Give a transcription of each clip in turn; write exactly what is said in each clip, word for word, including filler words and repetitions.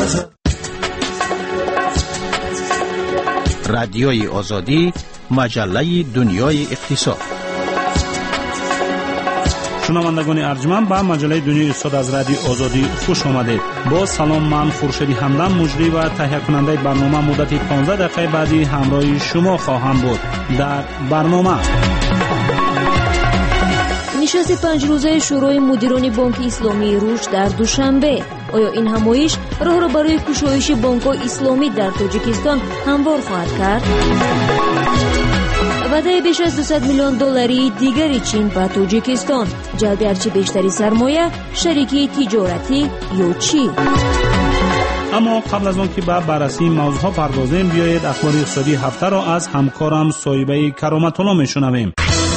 رادیوی آزادی، مجله دنیای اقتصاد. شنوندگان ارجمند به مجله دنیای اقتصاد از رادیو آزادی خوش آمدید. با سلام، من خورشید همدم مجری و تهیه کننده برنامه مدت پانزده دقیقه بعدی همراه شما خواهم بود. در برنامه نشست پنج روزه شورای مدیران بانک اسلامی رشد در دوشنبه. آیا این همایش راه را برای گشایش بانک‌های اسلامی در تاجیکستان هموار خواهد کرد؟ وعده بیش از دویست میلیون دلاری دیگری چین به تاجیکستان، جلب هرچه بیشتری سرمایه، شریکی تجارتی یا چی؟ اما قبل از آن که به بررسی موضوعها پردازیم، بیایید اخبار اقتصادی هفته را از همکارم صایبه کرامت الله میشنویم.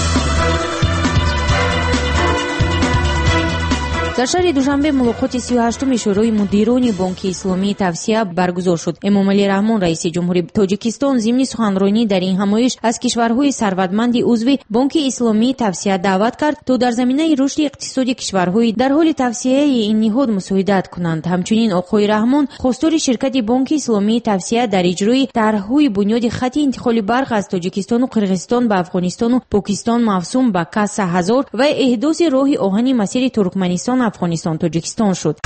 در شهر دوشنبه ملاقات سی و هشتم شورای مدیران بانک اسلامی توسعه برگزار شد. امامعلی رحمان رئیس جمهوری تاجیکستان ضمن سخنرانی در این همایش از کشورهای ثروتمند عضو بانک اسلامی توسعه دعوت کرد تا در زمینه رشد اقتصادی کشورهای در حال توسعه این نهاد مساعدت کنند. همچنین آقای رحمان خواستار شرکت بانک اسلامی توسعه در اجرای طرح‌های بنیاد خط انتقال برق از تاجیکستان و قرقیزستان به افغانستان و پاکستان موسوم به کاس هزار و احداث راه آهن مسیر ترکمنستان افغانستان تاجیکستان شد.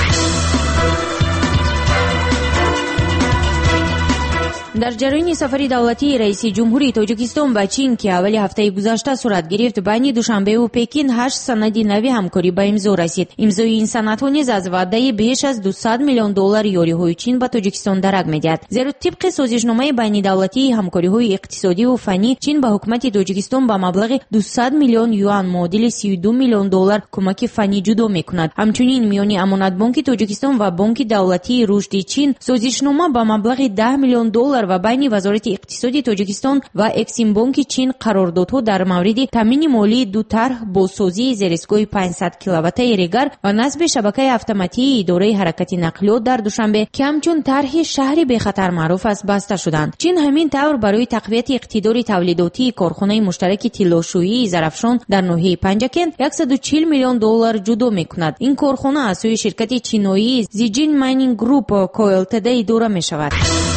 در جریان سفر دولتی رئیس جمهوری تاجیکستان به چین که اول هفته گذشته صورت گرفت، بین دوشنبه و پکین هشت سند نوی همکاری به امضا رسید. امضای این سندها نیز از وعده بیش از دویست میلیون دلار یاریهای چین به تاجیکستان درک می‌دهد. زیرا طبق سازشنامه بین دولتی همکاری‌های اقتصادی و فنی، چین به حکومت تاجیکستان با مبلغ دویست میلیون یوان معادل سی و دو میلیون دلار کمک فنی جدا می‌کند. همچنین میان امانت بانک تاجیکستان و بانک دولتی رشد چین سازشنامه با مبلغ ده میلیون دلار و بین وزارت اقتصادی تاجیکستان و اکسیم بانک چین قراردادها در مورد تامین مالی دو طرح بازسازی زیرساخت‌های پانصد کیلووات ریگر و نصب شبکه اتوماتیک اداره حرکت نقلیات در دوشنبه که همچون طرح شهری به خطر معروف است بسته شدند. چین همین طور برای تقویت اقتدار تولیداتی کارخانه مشترک طلاشویی ظرفشان در ناحیه پنجکن صد و چهل میلیون دلار جدا می‌کند. این کارخانه از سوی شرکت چینی زیجین ماینینگ گروپ کوالتد اداره می‌شود.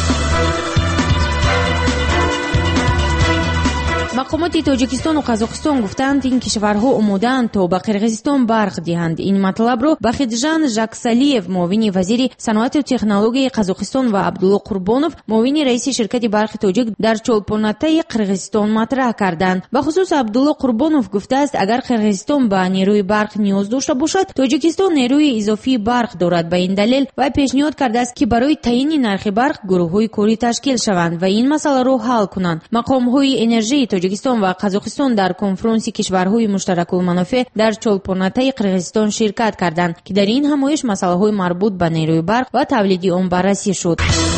مقامات تاجیکستان و قزاقستان گفتند این کشورها آماده‌اند تا به قرقیزستان برق دهند. این مطلب را بخیدجان ژاکسالیف معاون وزیر صنعت و تکنولوژی قزاقستان و عبدالله قربانوف معاون رئیس شرکت برق تاجیک در چولپوناته قرقیزستان مطرح کردند. به خصوص عبدالله قربانوف گفته است اگر قرقیزستان به نیروی برق نیاز داشته باشد، تاجیکستان نیروی اضافی برق دارد. به این دلیل و پیشنهاد کرده است که برای تعیین نرخ برق گروه‌های کاری تشکیل شوند و این مسئله را حل کنند. مقام‌های انرژی تاجیکستان و قزاقستان در کنفرانس کشورهای مشترک المنافع در چولپوناته قرقیزستان شرکت کردند که در این همایش مسائل مربوط به نیروی برق و تولید آن بررسی شد.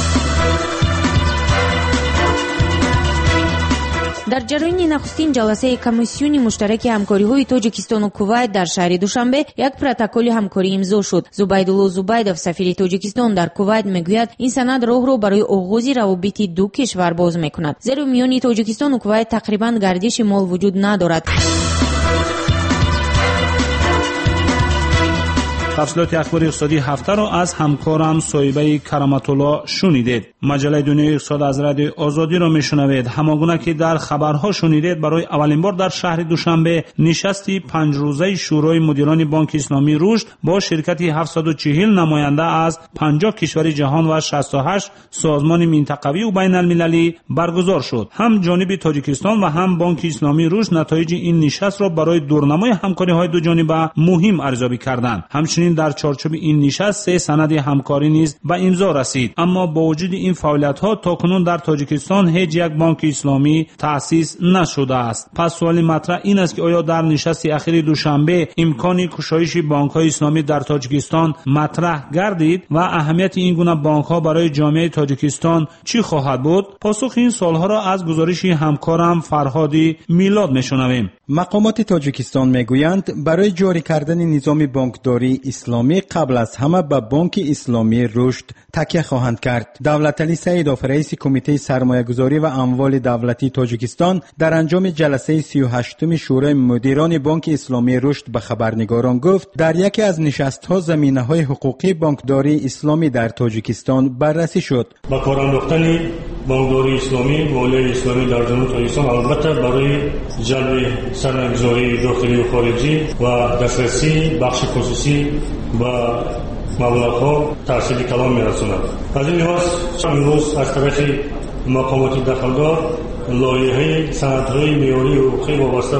در جریان نخستین جلسه کمیسیون مشترک همکاری‌های تاجیکستان و کویت در شهر دوشنبه یک پروتکل همکاری امضا شد. زبیدالله زبیدوف سفیر تاجیکستان در کویت میگوید این سند راه را برای آغاز روابط دو کشور باز میکند، زیرا میان تاجیکستان و کویت تقریباً گردش مال وجود ندارد. تفصیلات اخبار اقتصادی هفته را از همکارم صایبه کرامت الله شنیدید. مجله دنیای اقتصاد از رادیو آزادی را میشنوید. همانگونه که در خبرها شنیدید، برای اولین بار در شهر دوشنبه نشستی پنج روزه شورای مدیران بانک اسلامی رشد با شرکت هفتصد و چهل نماینده از پنجاه کشور جهان و شصت و هشت سازمان منطقوی و بین المللی برگزار شد. هم جانب تاجیکستان و هم بانک اسلامی رشد نتایج این نشست را برای دورنمای همکاری‌های دو جانبه مهم ارزیابی کردند. همچنین در چارچوب این نشست سه سند همکاری نیز به امضا رسید. اما با وجود این فعالیت‌ها تاکنون در تاجیکستان هیچ یک بانک اسلامی تأسیس نشده است. پس سوال مطرح این است که آیا در نشست اخیر دوشنبه امکان گشایش بانک‌های اسلامی در تاجیکستان مطرح گردید و اهمیت این گونه بانک‌ها برای جامعه تاجیکستان چی خواهد بود؟ پاسخ این سوال‌ها را از گزارش همکارم فرهادی میلاد میشنویم. مقامات تاجیکستان میگویند برای جاری کردن نظام بانکداری اسلامی قبل از همه به بانک اسلامی رشد تکیه خواهند کرد. دولتعلی سیدوف رئیس کمیته سرمایه‌گذاری و اموال دولتی تاجیکستان در انجام جلسه سی و هشتم شورای مدیران بانک اسلامی رشد به خبرنگاران گفت در یکی از نشست‌ها زمینه‌های حقوقی بانکداری اسلامی در تاجیکستان بررسی شد. با کار انداختن بانکداری اسلامی مالی اسلامی در جنوب تاجیکستان البته برای جلب سرمایه‌گذاری داخلی و خارجی و دسترسی بخش خصوصی و مبلغ‌ها تأثیر کلان می‌رساند. از این لحاظ امروز از طرف مقامات دخلدار لایحه سندهای معیاری و حقوقی وابسته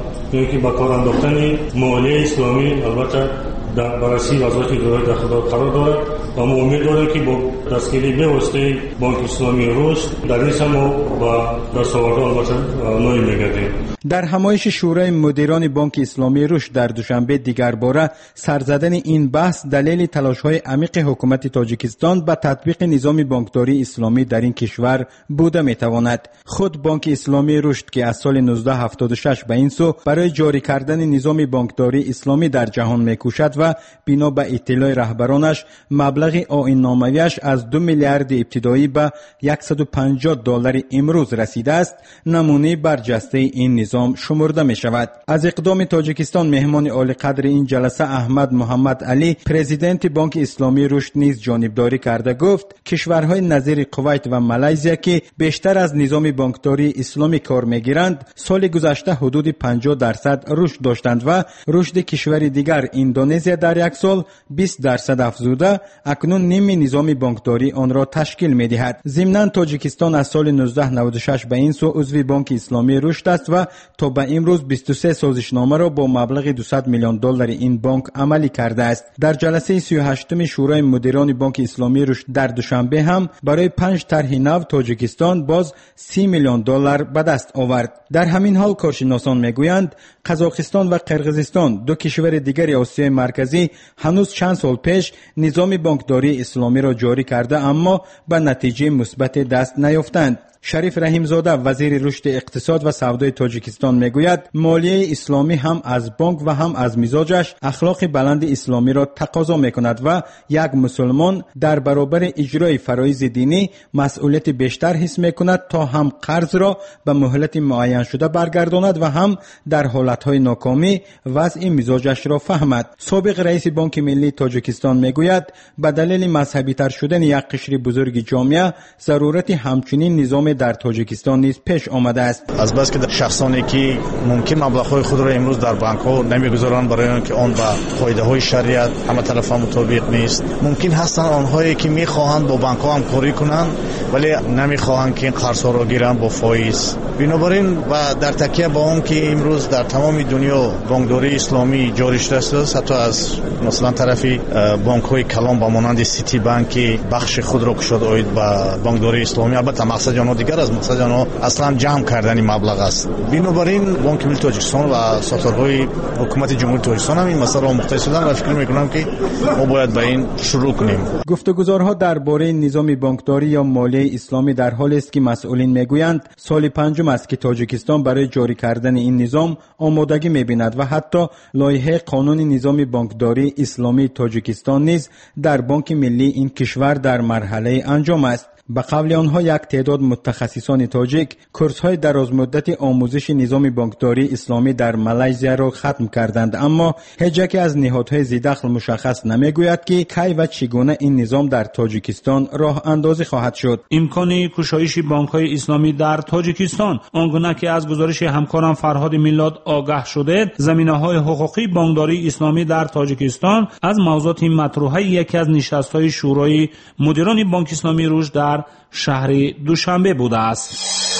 به با کار انداختن مالی اسلامی البته در بررسی وزارت اداره دخلدار قرار دارد و ما امید داریم که با دستگیری به واسطه بانک اسلامی رشد در این سمو و دستاوردها البته ناامید می‌گردیم. در همایش شورای مدیران بانک اسلامی رشد در دوشنبه دیگر باره سرزدن این بحث دلیل تلاش‌های عمیق حکومت تاجیکستان به تطبیق نظام بانکداری اسلامی در این کشور بوده می‌تواند. خود بانک اسلامی رشد که از سال نوزده هفتاد و شش به این سو برای جاری کردن نظام بانکداری اسلامی در جهان می‌کوشد و بنا به اطلاع رهبرانش مبلغ آیین‌نامه‌ایش از دو میلیارد ابتدایی به صد و پنجاه دلار امروز رسیده است، نمونه برجسته این نظام شمرده می شود. از اقدام تاجیکستان مهمان عالی قدر این جلسه احمد محمد علی پرزیدنت بانک اسلامی رشد نیز جانبداری کرده گفت کشورهای نظیر کویت و مالزی که بیشتر از نظام بانکداری اسلامی کار میگیرند سال گذشته حدود پنجاه درصد رشد داشتند و رشد کشور دیگر اندونزی در یک سال بیست درصد افزوده اکنون نیم نظام بانکداری آن را تشکیل می دهد. ضمناً تاجیکستان از سال نوزده نود و شش به این سو عضو بانک اسلامی رشد است و تا به امروز بیست و سه سازشنامه را با مبلغ دویست میلیون دلار این بانک عملی کرده است. در جلسه سی و هشتم شورای مدیران بانک اسلامی رشد در دوشنبه هم برای پنج طرح نو تاجیکستان باز سی میلیون دلار به دست آورد. در همین حال کارشناسان میگویند قزاقستان و قرقیزستان دو کشور دیگر آسیای مرکزی هنوز چند سال پیش نظام بانکداری اسلامی را جاری کرده اما به نتیجه مثبت دست نیافتند. شریف رحیمزاده وزیر رشد اقتصاد و سودای تاجیکستان میگوید مالیه اسلامی هم از بانک و هم از مزاجش اخلاق بلند اسلامی را تقاضا میکند و یک مسلمان در برابر اجرای فرایض دینی مسئولیت بیشتر حس میکند تا هم قرض را به مهلت معین شده برگرداند و هم در حالتهای ناکامی وضع مزاجش را فهمد. سابق رئیس بانک ملی تاجیکستان میگوید به دلیل مذهبی تر شدن یک قشر بزرگ جامعه ضرورت همچنین نظام در تاجیکستان نیز پیش آمده است. از بس که شخصانی که ممکن مبلغ‌های خود را امروز در بانک‌ها نمی‌گذارند برای آنکه آن به قاعده‌های شریعت همه طرفا مطابق نیست، ممکن هستند آنهایی که می‌خواهند با بانک‌ها همکاری کنند ولی نمی‌خواهند که این قرض‌ها را گیرند با فایز. بنابراین و در تکیه با آن که امروز در تمام دنیا بانکداری اسلامی جاری شده است، حتی از مثلا طرف بانک‌های کلان با مانند سیتی بانک بخش خود را گشود اوید به بانکداری اسلامی، البته مقصد آن دیگر از مقصد آن اصلا جمع کردن مبلغ است. بنابراین بانک ملی تاجیکستان و ساختارهای حکومت جمهوری تاجیکستان هم این مسئله را مختص شدن و فکر می‌کنم که ما باید به این شروع کنیم. گفتگوزارها درباره نظام بانکداری یا مالی اسلامی در حالی است که مسئولین میگویند سال پنجم است که تاجیکستان برای جاری کردن این نظام آمادگی می‌بیند و حتی لایحه قانون نظام بانکداری اسلامی تاجیکستان نیز در بانک ملی این کشور در مرحله انجام است. به قول آنها یک تعداد متخصصان تاجیک کورس‌های درازمدت آموزش نظام بانکداری اسلامی در مالزی را ختم کردند، اما هیچ یک از نهادهای ذی‌دخل مشخص نمیگوید که کی و چگونه این نظام در تاجیکستان راه اندازی خواهد شد. امکان گشایش بانک‌های اسلامی در تاجیکستان آنگونه که از گزارش همکارم فرهاد میلاد آگاه شده، زمینه‌های حقوقی بانکداری اسلامی در تاجیکستان از موضوعات مطروحه یکی از نشست‌های شورای مدیران بانک اسلامی رشد در شهر دوشنبه بوده است.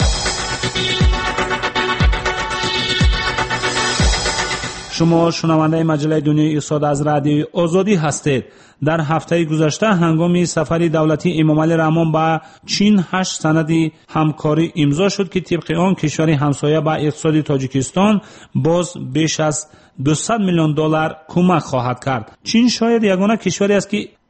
شما شنونده مجله دنیای اقتصاد از رادیوی آزادی هستید. در هفته گذشته هنگام سفر دولتی امامعلی رحمان به چین هشت سند همکاری امضا شد که طبق آن کشور همسایه به اقتصاد تاجیکستان باز بیش از دویست میلیون دلار کمک خواهد کرد. چین شاید یگانه کشوری است که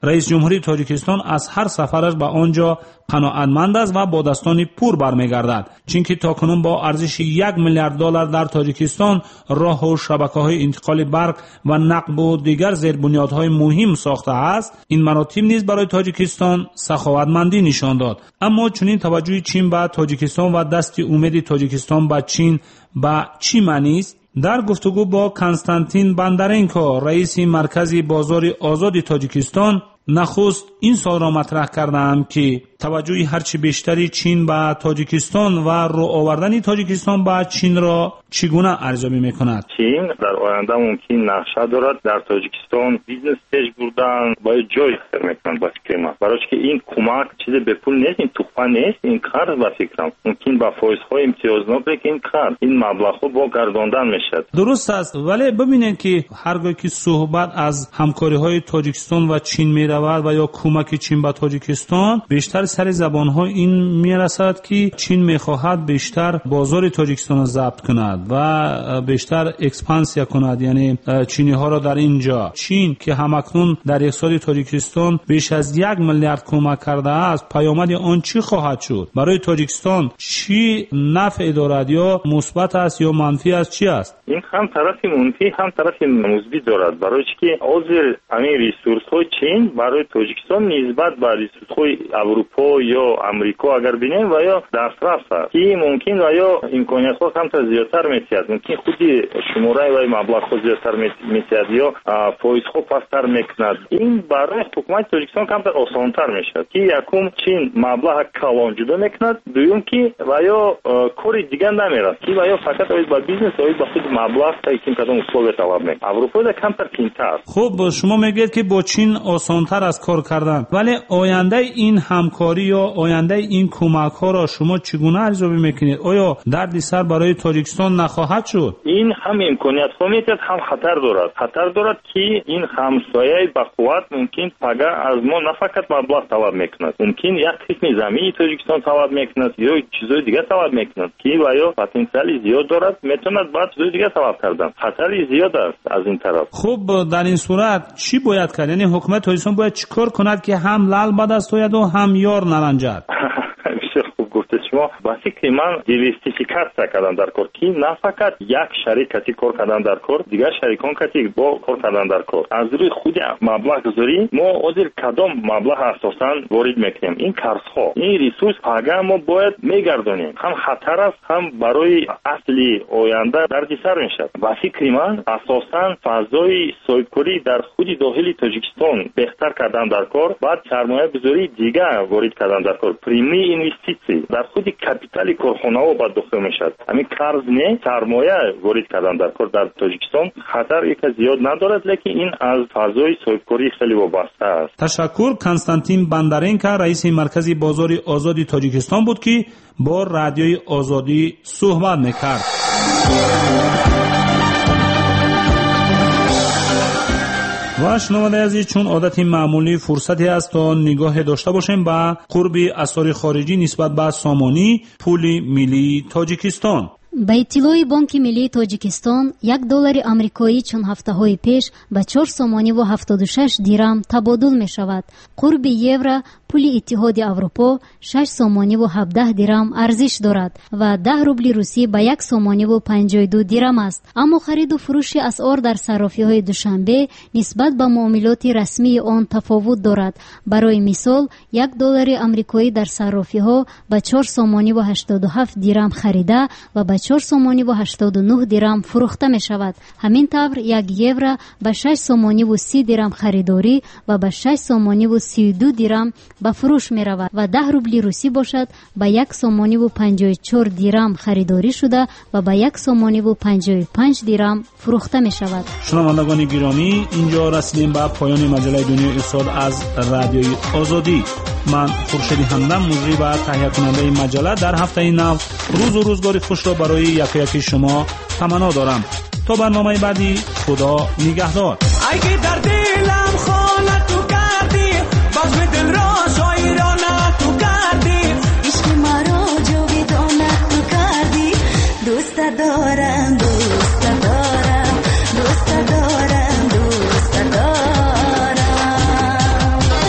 رئیس جمهوری تاجیکستان از هر سفرش به آنجا قناعتمند است و با دستانی پور برمیگردد، چونکه تاکنون با ارزش یک میلیارد دلار در تاجیکستان راه و شبکه‌های انتقال برق و نقل و دیگر زیربنیادهای مهم ساخته است. این مراتب نیز برای تاجیکستان سخاوتمندی نشان داد. اما چنین توجه چین به تاجیکستان و دست امید تاجیکستان به چین به چی معنی است؟ در گفتگو با کنستانتین بندرنکو، رئیس مرکز بازار آزاد تاجیکستان، نخست این سوال را مطرح کردم که توجه هرچی بیشتری چین به تاجیکستان و رو آوردن تاجیکستان به چین را چگونه ارزیابی میکند؟ چین در آینده ممکن نقشه دارد در تاجیکستان بیزنس پیش بردن با جای خیر میکنند با فکر من، برای که این کمک چیز به پول نیست، این تحفه نیست، این قرض با فکرم ممکن با فایزهای امتیازنامه که این قرض این مبلغ با گرداندن میشد. درست است، ولی ببینید که هرگاه که صحبت از همکاری های تاجیکستان و چین میرود و یا کمک چین به تاجیکستان، بیشتر سر زبان ها این میرسد که چین میخواهد بیشتر بازار تاجیکستان را ضبط کند و بیشتر اکسپانسیا کند، یعنی چینی ها را در اینجا. چین که همکنون در اقتصاد تاجیکستان بیش از یک میلیارد کمک کرده است، پیامد آن چی خواهد شد؟ برای تاجیکستان چی نفع دارد، یا مثبت است یا منفی است، چی است؟ این هم طرف منفی هم طرف مثبت دارد، برای که اوزر همین ریسورس های چین برای تاجیکستان نسبت به ریسورس های اروپا یا امریکا اگر بینیم و یا دسترس است که ممکن و یا امکانیت ها هم تا زیادتر میتید، ممکن خودی شماره و مبلغ ها زیادتر میتید یا فایز ها پستر میکند. این برای حکومت تاجیکستان کم تر آسانتر میشد که یکم چین مبلغ کلان جدا میکند، دوم که و یا کاری دیگه نمیرد که و یا فقط اوید با بیزنس اوید با خود مبلغ تا یکم کدام اصول طلب میکنه. اروپا ده کم تر کمتر. خب شما میگید که با چین آسانتر از کار کردن، ولی آینده این همکاری یا آینده این کمک ها را شما چگونه ارزیابی میکنید؟ آیا دردی سر برای تاجیکستان نخواهد شد؟ این هم امکانیت ها میتید هم خطر دارد. خطر دارد که این همسایه با قوت ممکن پگه از ما نه فقط مبلغ طلب میکند، ممکن یک قسم زمین تاجیکستان طلب میکند یا چیزای دیگه طلب میکند که و یا پتانسیل زیاد دارد، میتوند بعد چیزای دیگه طلب کردن. خطری زیاد است از این طرف. خب در این صورت چی باید کرد؟ یعنی حکومت تاجیکستان باید چیکار کند که هم لال بد است و هم یار نرنجد؟ گفته شما با فکر من دیورسیفیکاسیا کردن در کار که نه فقط یک شریک کسی کار کردن در کار، دیگر شریکان کسی با کار کردن در کار. از روی خود مبلغ گذاری ما اوزر کدام مبلغ اساسا وارد میکنیم، این کارها این ریسورس پاگا ما باید میگردونیم. هم خطر است هم برای اصلی آینده دردسر میشد. با فکر من اساسا فضای سایکوری در خود داخل تاجیکستان بهتر کردن در کار، بعد سرمایه گذاری دیگر وارد کردن در کار، پریمی اینوستیسی در خود کپیتال کارخانه ها باید داخل میشد. همین قرض نه سرمایه وارد کردن در کار در تاجیکستان خطر یک زیاد ندارد، لیکن این از فضای سایکوری خیلی وابسته است. تشکر. کنستانتین بندرنکو، رئیس مرکز بازار آزاد تاجیکستان بود که با رادیوی آزادی صحبت میکرد. و شنونده عزیز، چون عادت معمولی فرصتی است تا نگاه داشته باشیم به قرب اثار خارجی نسبت به سامانی پول ملی تاجیکستان. با اطلاع بانک ملی تاجیکستان یک دلار آمریکایی چند هفته های پیش به چهار سامانی و هفتاد و شش دیرم تبادل می شود. قرب یورو پول اتحاد اروپا شش سامانی و هفده دیرم ارزش دارد و ده روبل روسی به یک سامانی و پنجاه و دو دیرم است. اما خرید و فروش اسعار در صرافی های دوشنبه نسبت به معاملات رسمی آن تفاوت دارد. برای مثال یک دلار آمریکایی در صرافی ها به چهار سامانی و هشتاد و هفت دیرم خریده و به چهار سامانی و هشتاد و نه دیرم فروخته می شود. همین طور یک یورو به شش سامانی و سی دیرم خریداری و به شش سامانی و سی و دو دیرم به فروش می رود و ده روبل روسی باشد به یک سامانی و پنجاه و چهار دیرم خریداری شده و به یک سامانی و پنجاه و پنج دیرم فروخته می شود. شنوندگان گرامی، اینجا رسیدیم به پایان مجله دنیای اقتصاد از رادیوی آزادی. من خورشید همدم مجری و تهیه کننده مجله در هفته نو روز و روزگار خوش را برای یکی یکی شما تمنا دارم. تا برنامه بعدی، خدا نگهدار. اگه در دلم خانه تو کردی، باز دل را شایرانه تو کردی، عشق مرا جاودانه تو کردی. دوست دارم دوست دارم دوست دارم دوست دارم.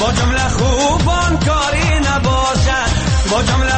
با جمله خوبان کاری نباشد، با جمله